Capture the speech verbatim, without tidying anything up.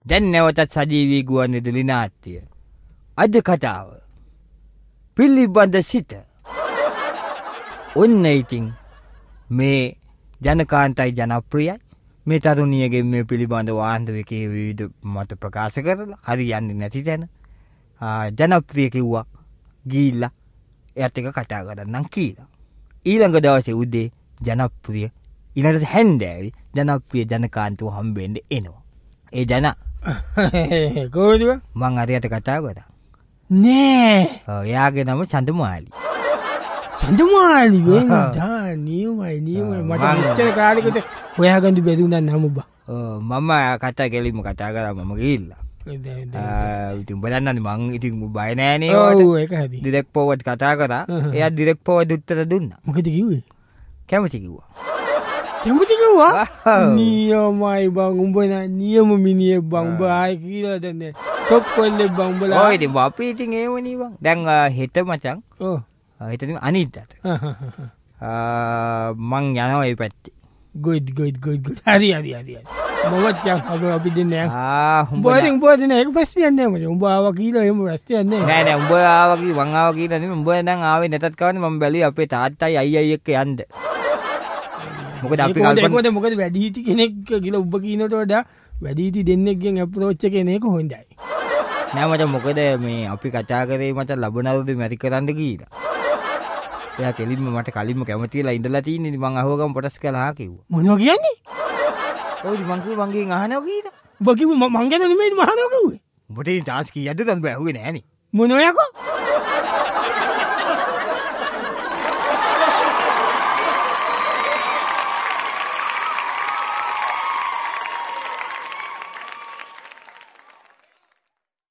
දැන් නැවතත් සජීවී ගුවන්විදුලි නාට්‍ය. අද කතාව පිළිබඳ සිට. ඔන්න ඉතින් මේ ජනකාන්තයි ජනප්‍රියයි. මේ තරුණියගේ මේ පිළිබඳ වාන්දුවකේ විවිධ මත ප්‍රකාශ කරලා හරියන්නේ නැති තැන ජනප්‍රිය කිව්වා ගිහිල්ලා එයාත් එක කතා කරන්නම් කියලා. ඊළඟ දවසේ උදේ ජනප්‍රිය ඊළඟට හැන්දෑවේ ජනප්‍රිය ජනකාන්තව හම්බෙන්න එනවා. ඒ ජන කොහොමද මං හරියට කතා කරා නෑ. ඔව් එයාගේ නම චන්දමාලි. චන්දමාලි වෙන්දා නියමයි නියමයි මට මෙච්චර කාලෙකට හොයාගන්න බැරි වුණා නම බා. ඔව් මම කතා කෙලින්ම කතා කරා මම ගිහිල්ලා. ඉතින් බලන්නනේ මං ඉතින් බය නෑනේ ඔව් ඒක හරි. ඩිරෙක්ට් ෆෝවර්ඩ් කතා කරා. එයා ඩිරෙක්ට් ෆෝවර්ඩ් උත්තර දුන්නා. මොකද කිව්වේ? කැමති කිව්වා. කැමති කිව්වා? නියමයි බං උඹ නා නියම මිනිහෙක් බං උඹ ආයි කියලා දන්නේ. ටොප් කොල්ලෙක් බං උඹලා. ඔය ඉතින් අපි ඉතින් ඒවනේ බං. දැන් හෙට මචං. ඔව්. හෙට ඉතින් අනිද්දාට. මං යනවා ඒ පැත්තේ. good good good good. හරි හරි හරි. මොකක්ද යන් අපි දෙන්නේ. ආ උඹ බෝරින් බෝරින් ඒක ප්‍රශ්නයක් නෑ මචං. උඹ ආවා කියලා එහෙම ප්‍රශ්නයක් නෑ. නෑ නෑ උඹ ආවා කි මං ආවා කියලා නෙමෙයි. උඹ දැන් ආවේ නැතත් කවන්නේ මම බැලුවේ අපේ තාත්තයි අයියයි එක්ක යන්න. මොකද අපි කල්පනා මොකද වැඩිහිටි කෙනෙක් කියලා ඔබ කියනට වඩා වැඩිහිටි දෙන්නෙක්ගෙන් අප්‍රෝච් එක එන එක හොඳයි. නෑ මචං මොකද මේ අපි කතා කරේ මචං ලබනවරුදු මැරි කරන්න කියලා. එයා කෙලින්ම මට කලින්ම කැමතිලා ඉඳලා තින්නේ මං අහුවගම පොටස් කළා කිව්වා. මොනවා කියන්නේ? ඔය මං කිව්වා මංගෙන් අහනවා කීයද? ඔබ කිව්වේ මං ගැන නෙමෙයි මහනවා කිව්වේ. උඹට තාස් කීයද දැන් බෑ ඇහුවේ නෑනේ. මොනවා යකෝ?